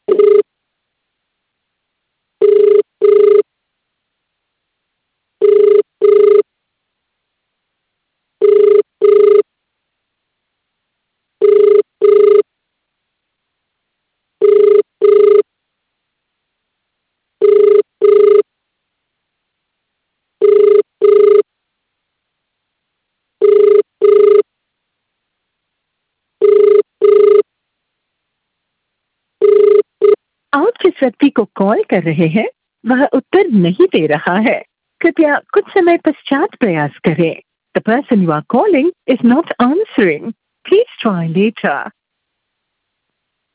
आप जिस व्यक्ति को कॉल कर रहे हैं वह उत्तर नहीं दे रहा है। कृपया कुछ समय पश्चात प्रयास करें। The person you are calling is not answering. Please try later.